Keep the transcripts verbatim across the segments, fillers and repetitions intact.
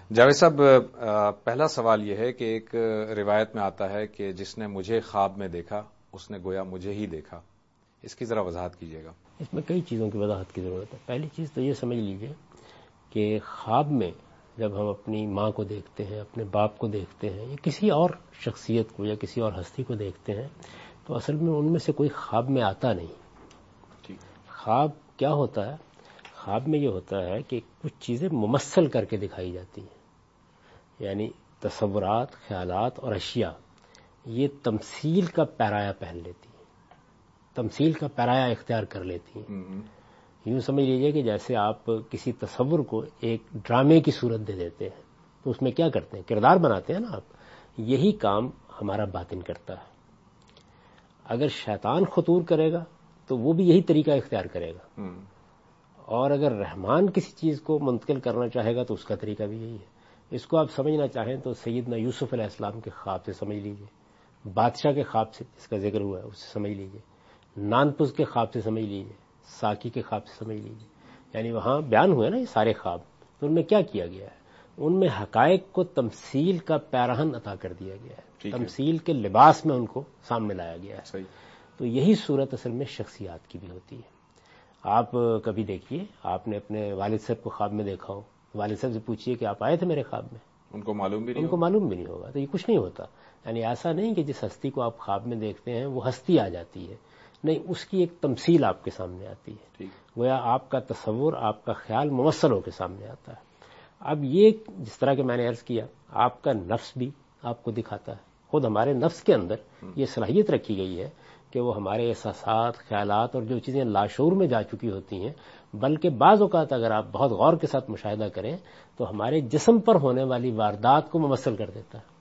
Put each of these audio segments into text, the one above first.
جاوید صاحب، پہلا سوال یہ ہے کہ ایک روایت میں آتا ہے کہ جس نے مجھے خواب میں دیکھا اس نے گویا مجھے ہی دیکھا، اس کی ذرا وضاحت کیجیے گا۔ اس میں کئی چیزوں کی وضاحت کی ضرورت ہے۔ پہلی چیز تو یہ سمجھ لیجئے کہ خواب میں جب ہم اپنی ماں کو دیکھتے ہیں، اپنے باپ کو دیکھتے ہیں، یا کسی اور شخصیت کو یا کسی اور ہستی کو دیکھتے ہیں، تو اصل میں ان میں سے کوئی خواب میں آتا نہیں۔ خواب کیا ہوتا ہے؟ خواب میں یہ ہوتا ہے کہ کچھ چیزیں ممثل کر کے دکھائی جاتی ہیں، یعنی تصورات، خیالات اور اشیاء یہ تمثیل کا پیرایا پہن لیتی ہیں، تمثیل کا پیرایا اختیار کر لیتی ہیں۔ یوں سمجھ لیجئے کہ جیسے آپ کسی تصور کو ایک ڈرامے کی صورت دے دیتے ہیں تو اس میں کیا کرتے ہیں؟ کردار بناتے ہیں نا آپ۔ یہی کام ہمارا باطن کرتا ہے۔ اگر شیطان خطور کرے گا تو وہ بھی یہی طریقہ اختیار کرے گا، اور اگر رحمان کسی چیز کو منتقل کرنا چاہے گا تو اس کا طریقہ بھی یہی ہے۔ اس کو آپ سمجھنا چاہیں تو سیدنا یوسف علیہ السلام کے خواب سے سمجھ لیجئے، بادشاہ کے خواب سے جس کا ذکر ہوا ہے اس سے سمجھ لیجئے، نانپس کے خواب سے سمجھ لیجئے، ساکی کے خواب سے سمجھ لیجئے۔ یعنی وہاں بیان ہوئے نا یہ سارے خواب، تو ان میں کیا کیا گیا ہے؟ ان میں حقائق کو تمثیل کا پیراہن عطا کر دیا گیا ہے، تمثیل کے لباس میں ان کو سامنے لایا گیا ہے۔ تو یہی صورت اصل میں شخصیات کی بھی ہوتی ہے۔ آپ کبھی دیکھیے، آپ نے اپنے والد صاحب کو خواب میں دیکھا ہو، والد صاحب سے پوچھئے کہ آپ آئے تھے میرے خواب میں، ان کو معلوم بھی نہیں ان کو معلوم بھی نہیں ہوگا۔ تو یہ کچھ نہیں ہوتا۔ یعنی ایسا نہیں کہ جس ہستی کو آپ خواب میں دیکھتے ہیں وہ ہستی آ جاتی ہے، نہیں، اس کی ایک تمثیل آپ کے سامنے آتی ہے، گویا آپ کا تصور، آپ کا خیال ممثل ہو کے سامنے آتا ہے۔ اب یہ جس طرح کہ میں نے عرض کیا، آپ کا نفس بھی آپ کو دکھاتا ہے۔ خود ہمارے نفس کے اندر یہ صلاحیت رکھی گئی ہے کہ وہ ہمارے احساسات، خیالات اور جو چیزیں لاشعور میں جا چکی ہوتی ہیں، بلکہ بعض اوقات اگر آپ بہت غور کے ساتھ مشاہدہ کریں تو ہمارے جسم پر ہونے والی واردات کو ممثل کر دیتا ہے۔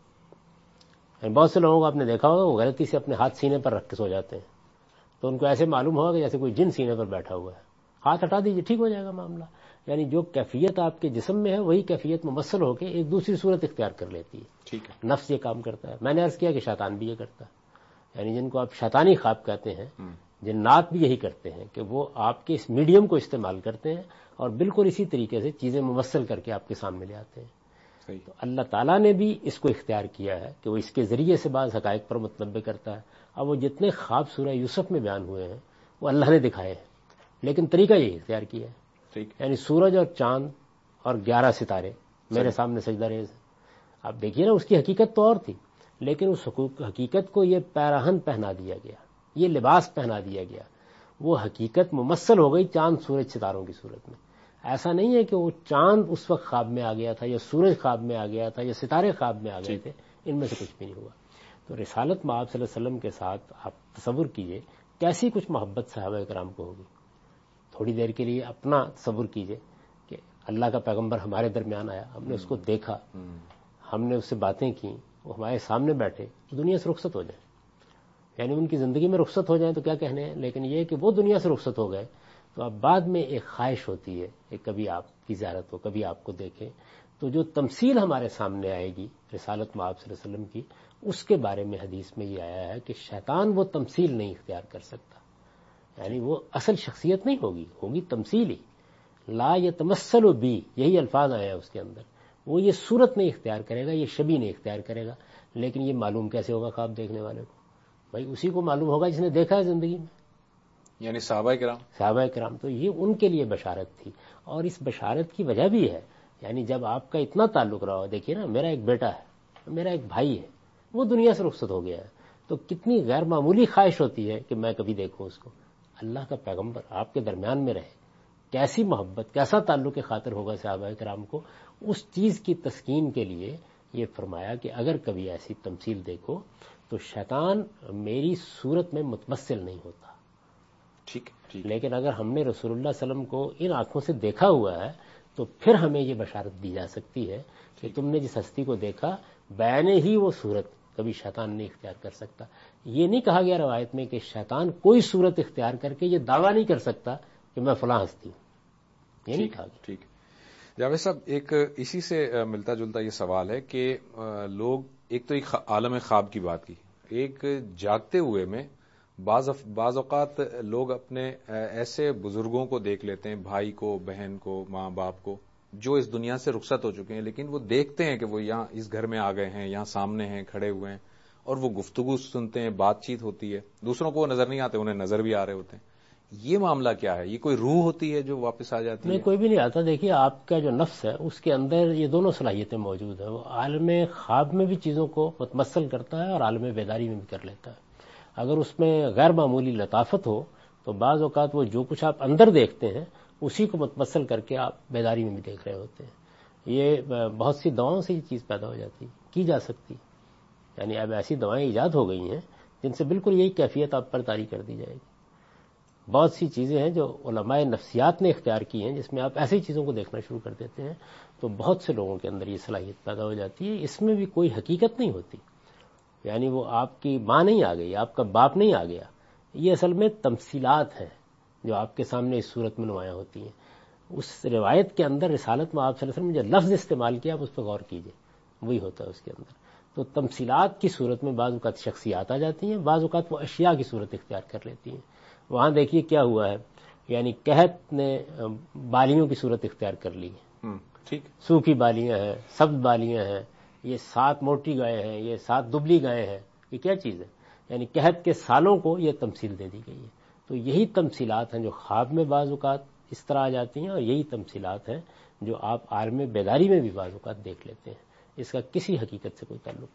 یعنی بہت سے لوگوں کو آپ نے دیکھا ہوگا وہ غلطی سے اپنے ہاتھ سینے پر رکھ کے سو جاتے ہیں، تو ان کو ایسے معلوم ہوگا کہ جیسے کوئی جن سینے پر بیٹھا ہوا ہے، ہاتھ ہٹا دیجئے ٹھیک ہو جائے گا معاملہ۔ یعنی جو کیفیت آپ کے جسم میں ہے وہی کیفیت ممثل ہو کے ایک دوسری صورت اختیار کر لیتی ہے۔ ٹھیک ہے، نفس یہ کام کرتا ہے۔ میں نے عرض کیا کہ شیطان بھی یہ کرتا ہے، یعنی جن کو آپ شیطانی خواب کہتے ہیں، جنات بھی یہی کرتے ہیں کہ وہ آپ کے اس میڈیم کو استعمال کرتے ہیں اور بالکل اسی طریقے سے چیزیں ممثل کر کے آپ کے سامنے لے آتے ہیں۔ تو اللہ تعالیٰ نے بھی اس کو اختیار کیا ہے کہ وہ اس کے ذریعے سے بعض حقائق پر متنبع کرتا ہے۔ اب وہ جتنے خواب سورہ یوسف میں بیان ہوئے ہیں وہ اللہ نے دکھائے ہیں، لیکن طریقہ یہی اختیار کیا ہے۔ یعنی سورج اور چاند اور گیارہ ستارے میرے سامنے سجدہ ریز ہیں۔ آپ دیکھیے نا، اس کی حقیقت تو اور تھی، لیکن اس حقیقت کو یہ پیراہن پہنا دیا گیا، یہ لباس پہنا دیا گیا، وہ حقیقت ممثل ہو گئی چاند سورج ستاروں کی صورت میں۔ ایسا نہیں ہے کہ وہ چاند اس وقت خواب میں آ گیا تھا یا سورج خواب میں آ گیا تھا یا ستارے خواب میں آ گئے تھے، ان میں سے کچھ بھی نہیں ہوا۔ تو رسالت مآب صلی اللہ علیہ وسلم کے ساتھ آپ تصور کیجئے کیسی کچھ محبت صحابہ کرام کو ہوگی۔ تھوڑی دیر کے لیے اپنا تصور کیجئے کہ اللہ کا پیغمبر ہمارے درمیان آیا، ہم نے اس کو دیکھا، ہم نے اس سے باتیں کی، وہ ہمارے سامنے بیٹھے، تو دنیا سے رخصت ہو جائیں، یعنی ان کی زندگی میں رخصت ہو جائیں تو کیا کہنے ہیں، لیکن یہ کہ وہ دنیا سے رخصت ہو گئے تو اب بعد میں ایک خواہش ہوتی ہے کہ کبھی آپ کی زیارت ہو، کبھی آپ کو دیکھیں۔ تو جو تمثیل ہمارے سامنے آئے گی رسالت مآب صلی اللہ علیہ وسلم کی، اس کے بارے میں حدیث میں یہ آیا ہے کہ شیطان وہ تمثیل نہیں اختیار کر سکتا، یعنی وہ اصل شخصیت نہیں ہوگی، ہوگی تمثیلی۔ لا یتمثل بی، یہی الفاظ آئے ہیں اس کے اندر، وہ یہ صورت نہیں اختیار کرے گا، یہ شبیہ نہیں اختیار کرے گا۔ لیکن یہ معلوم کیسے ہوگا خواب دیکھنے والے کو؟ بھائی اسی کو معلوم ہوگا جس نے دیکھا ہے زندگی میں، یعنی صحابہ کرام صحابہ کرام تو یہ ان کے لیے بشارت تھی، اور اس بشارت کی وجہ بھی ہے، یعنی جب آپ کا اتنا تعلق رہا ہو، دیکھیے نا، میرا ایک بیٹا ہے، میرا ایک بھائی ہے، وہ دنیا سے رخصت ہو گیا ہے، تو کتنی غیر معمولی خواہش ہوتی ہے کہ میں کبھی دیکھوں اس کو۔ اللہ کا پیغمبر آپ کے درمیان میں رہے، کیسی محبت، کیسا تعلق خاطر ہوگا صحابہ کرام کو۔ اس چیز کی تسکین کے لیے یہ فرمایا کہ اگر کبھی ایسی تمثیل دیکھو تو شیطان میری صورت میں متمثل نہیں ہوتا۔ ٹھیک ٹھیک لیکن اگر ہم نے رسول اللہ صلی اللہ علیہ وسلم کو ان آنکھوں سے دیکھا ہوا ہے تو پھر ہمیں یہ بشارت دی جا سکتی ہے کہ تم نے جس ہستی کو دیکھا بعین ہی وہ صورت کبھی شیطان نہیں اختیار کر سکتا۔ یہ نہیں کہا گیا روایت میں کہ شیطان کوئی صورت اختیار کر کے یہ دعویٰ نہیں کر سکتا کہ میں فلاں ہستی ہوں، یہ نہیں کہا گیا۔ ٹھیک جاوید صاحب، ایک اسی سے ملتا جلتا یہ سوال ہے کہ لوگ ایک تو ایک عالم خواب کی بات کی، ایک جاگتے ہوئے میں بعض بعض اوقات لوگ اپنے ایسے بزرگوں کو دیکھ لیتے ہیں، بھائی کو، بہن کو، ماں باپ کو، جو اس دنیا سے رخصت ہو چکے ہیں، لیکن وہ دیکھتے ہیں کہ وہ یہاں اس گھر میں آ گئے ہیں، یہاں سامنے ہیں، کھڑے ہوئے ہیں، اور وہ گفتگو سنتے ہیں، بات چیت ہوتی ہے، دوسروں کو وہ نظر نہیں آتے، انہیں نظر بھی آ رہے ہوتے ہیں. یہ معاملہ کیا ہے؟ یہ کوئی روح ہوتی ہے جو واپس آ جاتی نہیں، ہے؟ کوئی بھی نہیں آتا. دیکھیے، آپ کا جو نفس ہے اس کے اندر یہ دونوں صلاحیتیں موجود ہیں. وہ عالم خواب میں بھی چیزوں کو متمثل کرتا ہے اور عالم بیداری میں بھی کر لیتا ہے. اگر اس میں غیر معمولی لطافت ہو تو بعض اوقات وہ جو کچھ آپ اندر دیکھتے ہیں اسی کو متمثل کر کے آپ بیداری میں بھی دیکھ رہے ہوتے ہیں. یہ بہت سی دواؤں سے یہ چیز پیدا ہو جاتی، کی جا سکتی. یعنی اب ایسی دوائیں ایجاد ہو گئی ہیں جن سے بالکل یہی کیفیت آپ پر طاری کر دی جائے گی. بہت سی چیزیں ہیں جو علماء نفسیات نے اختیار کی ہیں، جس میں آپ ایسی چیزوں کو دیکھنا شروع کر دیتے ہیں تو بہت سے لوگوں کے اندر یہ صلاحیت پیدا ہو جاتی ہے. اس میں بھی کوئی حقیقت نہیں ہوتی. یعنی وہ آپ کی ماں نہیں آ گئی، آپ کا باپ نہیں آ گیا. یہ اصل میں تمثیلات ہیں جو آپ کے سامنے اس صورت میں نمایاں ہوتی ہیں. اس روایت کے اندر رسالت میں آپ صلی اللہ علیہ وسلم نے جو لفظ استعمال کیا آپ اس پہ غور کیجئے، وہی ہوتا ہے اس کے اندر. تو تمثیلات کی صورت میں بعض اوقات شخصیات آ جاتی ہیں، بعض اوقات وہ اشیاء کی صورت اختیار کر لیتی ہیں. وہاں دیکھیے کیا ہوا ہے، یعنی قحط نے بالیوں کی صورت اختیار کر لی ہے. ٹھیک، سوکھی بالیاں ہیں، سبز بالیاں ہیں، یہ سات موٹی گائے ہیں، یہ سات دبلی گائے ہیں. یہ کیا چیز ہے؟ یعنی قحط کے سالوں کو یہ تمثیل دے دی گئی ہے. تو یہی تمثیلات ہیں جو خواب میں بعض اوقات اس طرح آ جاتی ہیں، اور یہی تمثیلات ہیں جو آپ عالم بیداری میں بھی بعض اوقات دیکھ لیتے ہیں. اس کا کسی حقیقت سے کوئی تعلق